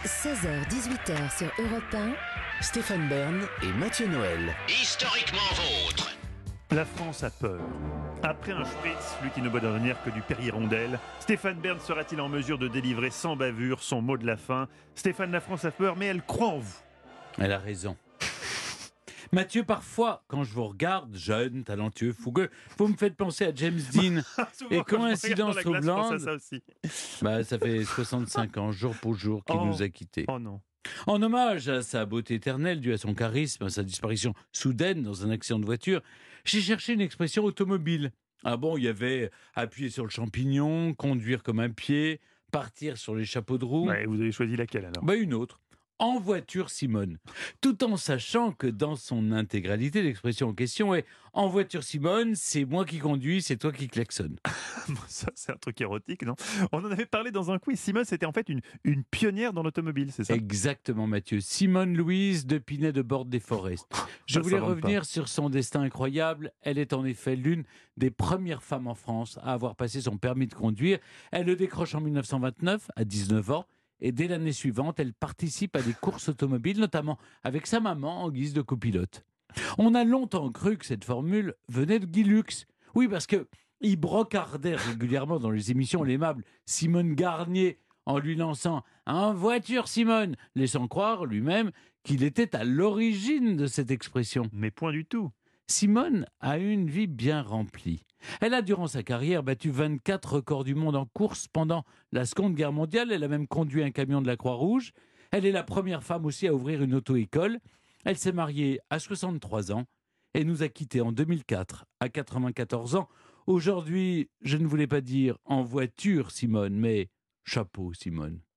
16h-18h sur Europe 1. Stéphane Bern et Mathieu Noël. Historiquement vôtre. La France a peur. Après un Spritz, lui qui ne boit de rien que du Perrier-Rondelle, Stéphane Bern sera-t-il en mesure de délivrer sans bavure son mot de la fin ? Stéphane, la France a peur, mais elle croit en vous. Elle a raison. Mathieu, parfois, quand je vous regarde, jeune, talentueux, fougueux, vous me faites penser à James Dean. Et coïncidence troublante, ça fait 65 ans, jour pour jour, qu'il nous a quittés. Oh non. En hommage à sa beauté éternelle, due à son charisme, à sa disparition soudaine dans un accident de voiture, j'ai cherché une expression automobile. Ah bon, il y avait appuyer sur le champignon, conduire comme un pied, partir sur les chapeaux de roue. Ouais, vous avez choisi laquelle alors ? Une autre. En voiture Simone. Tout en sachant que dans son intégralité, l'expression en question est « En voiture Simone, c'est moi qui conduis, c'est toi qui klaxonne ». Ça, c'est un truc érotique, non ? On en avait parlé dans un quiz. Simone, c'était en fait une pionnière dans l'automobile, c'est ça ? Exactement, Mathieu. Simone Louise de Pinet de Borde-des-Forêts. Je voulais revenir sur son destin incroyable. Elle est en effet l'une des premières femmes en France à avoir passé son permis de conduire. Elle le décroche en 1929, à 19 ans. Et dès l'année suivante, elle participe à des courses automobiles, notamment avec sa maman en guise de copilote. On a longtemps cru que cette formule venait de Guy Lux. Oui, parce qu'il brocardait régulièrement dans les émissions l'aimable Simone Garnier en lui lançant « En voiture, Simone !» laissant croire lui-même qu'il était à l'origine de cette expression. Mais point du tout. Simone a eu une vie bien remplie. Elle a, durant sa carrière, battu 24 records du monde en course pendant la Seconde Guerre mondiale. Elle a même conduit un camion de la Croix-Rouge. Elle est la première femme aussi à ouvrir une auto-école. Elle s'est mariée à 63 ans et nous a quittés en 2004 à 94 ans. Aujourd'hui, je ne voulais pas dire en voiture, Simone, mais chapeau, Simone.